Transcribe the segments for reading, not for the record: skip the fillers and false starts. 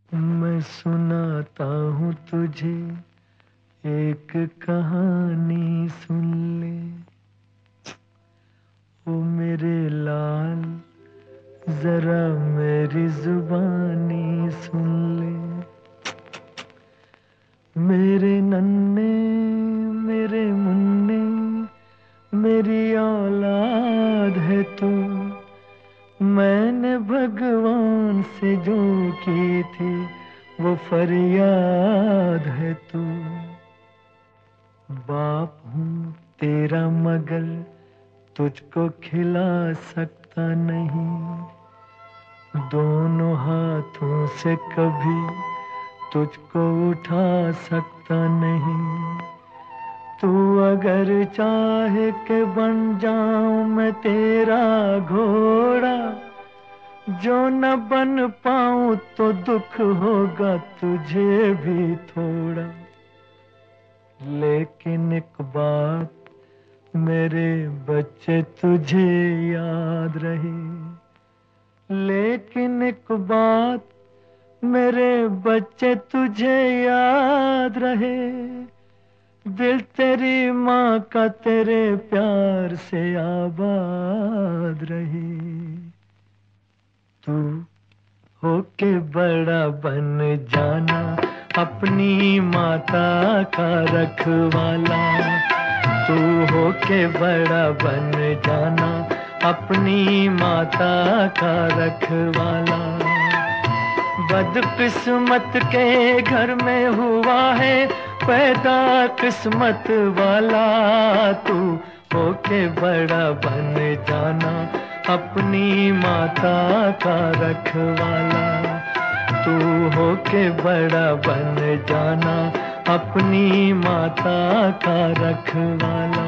मैं सुनाता हूँ तुझे एक कहानी, सुन ले ओ मेरे लाल, जरा मेरी जुबानी सुन ले। मेरे नन्हे मेरे मुन्ने, मेरी औलाद है तू। मैंने भगवान से जो की थी वो फरियाद है तू। बाप हूँ तेरा मगर तुझको खिला सकता नहीं। दोनों हाथों से कभी तुझको उठा सकता नहीं। तू अगर चाहे के बन जाऊं मैं तेरा घोड़ा, जो न बन पाऊं तो दुख होगा तुझे भी थोड़ा। लेकिन एक बात मेरे बच्चे तुझे याद रहे, लेकिन एक बात मेरे बच्चे तुझे याद रहे। दिल तेरी माँ का तेरे प्यार से आबाद रहे। तू होके बड़ा बन जाना अपनी माता का रखवाला। तू होके बड़ा बन जाना अपनी माता का रखवाला। बदकिस्मत के घर में हुआ है पैदा किस्मत वाला। तू होके बड़ा बन जाना अपनी माता का रखवाला। तू होके बड़ा बन जाना अपनी माता का रखवाला।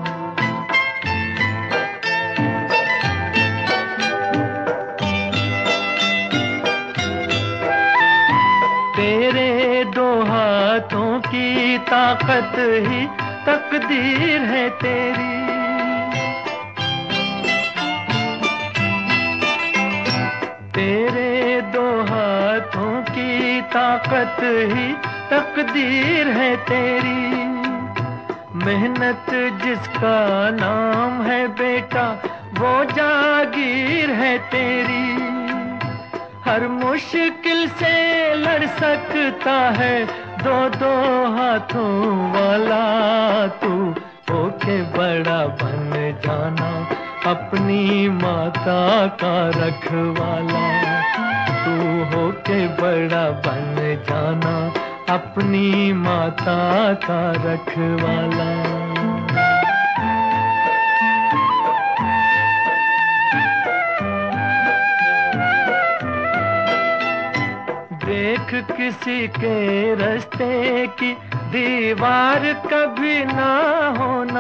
तेरे दो हाथों की ताकत ही तकदीर है तेरी। तेरे दो हाथों की ताकत ही तकदीर है तेरी। मेहनत जिसका नाम है बेटा वो जागीर है तेरी। हर मुश्किल से लड़ सकता है दो दो हाथों वाला। तू होके बड़ा बन जाना अपनी माता का रखवाला। तू होके बड़ा बन जाना अपनी माता का रखवाला। देख किसी के रास्ते की दीवार कभी ना होना।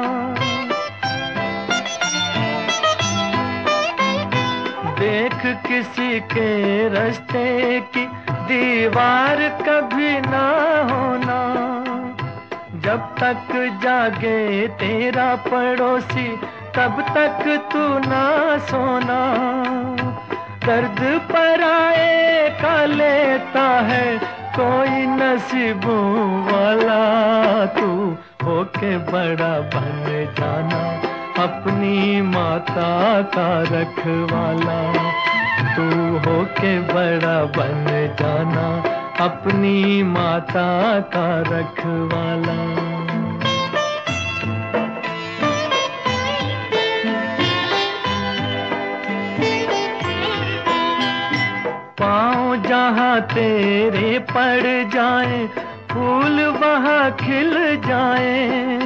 देख किसी के रास्ते की दीवार कभी ना होना। जब तक जागे तेरा पड़ोसी तब तक तू ना सोना। दर्द पर आए का लेता है कोई नसीबों वाला। तू होके बड़ा बन जाना अपनी माता का रखवाला। तू होके बड़ा बन जाना अपनी माता का रखवाला। पाँव जहाँ तेरे पड़ जाए फूल वहाँ खिल जाए।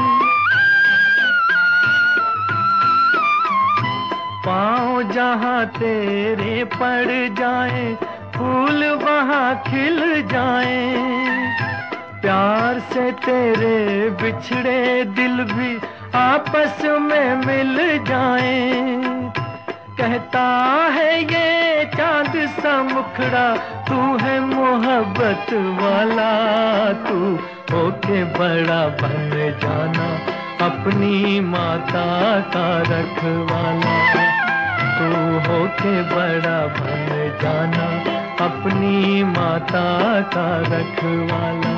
पाँव जहाँ तेरे पड़ जाए फूल वहाँ खिल जाए। प्यार से तेरे बिछड़े दिल भी आपस में मिल जाए। कहता है ये चांद सा मुखड़ा तू है मोहब्बत वाला। तू होके बड़ा बन जाना अपनी माता का रखवाला। तू होके बड़ा बन जाना अपनी माता का रखवाला।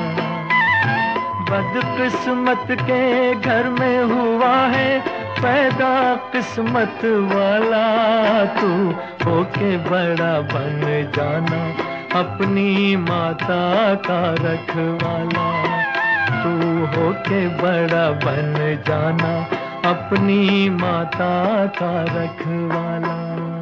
बदकिस्मत के घर में हुआ है पैदा किस्मत वाला, तू होके बड़ा बन जाना अपनी माता का रखवाला। तू होके बड़ा बन जाना अपनी माता का रखवाला।